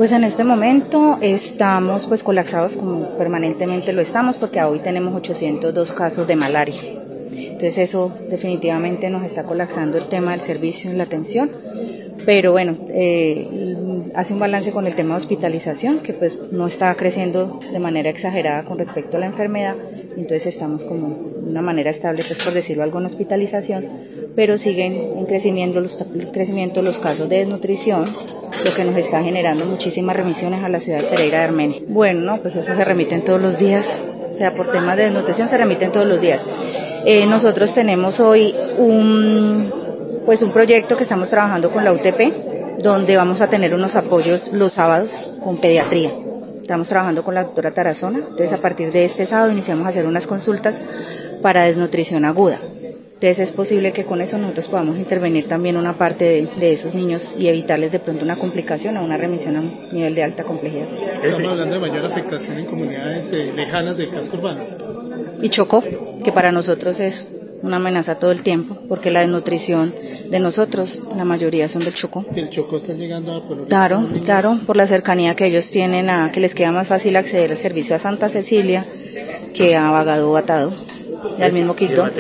Pues en este momento estamos pues colapsados como permanentemente lo estamos porque hoy tenemos 802 casos de malaria. Entonces eso definitivamente nos está colapsando el tema del servicio y la atención. Pero bueno, hace un balance con el tema de hospitalización, que pues no está creciendo de manera exagerada con respecto a la enfermedad, entonces estamos como de una manera estable, pues por decirlo algo, en hospitalización, pero siguen en crecimiento los casos de desnutrición, lo que nos está generando muchísimas remisiones a la ciudad de Pereira de Armenia. Bueno, no, pues eso se remiten todos los días, o sea, por temas de desnutrición se remiten todos los días. Nosotros tenemos hoy un proyecto que estamos trabajando con la UTP, donde vamos a tener unos apoyos los sábados con pediatría. Estamos trabajando con la doctora Tarazona, entonces a partir de este sábado iniciamos a hacer unas consultas para desnutrición aguda. Entonces es posible que con eso nosotros podamos intervenir también una parte de esos niños y evitarles de pronto una complicación o una remisión a un nivel de alta complejidad. Estamos hablando de mayor afectación en comunidades lejanas del casco urbano. Y Chocó, que para nosotros es una amenaza todo el tiempo, porque la desnutrición de nosotros, la mayoría son del Chocó. ¿El Chocó está llegando a Pueblo Rico? Claro, por la cercanía que ellos tienen, que les queda más fácil acceder al servicio a Santa Cecilia que a Vagado Atado, y al mismo Quito.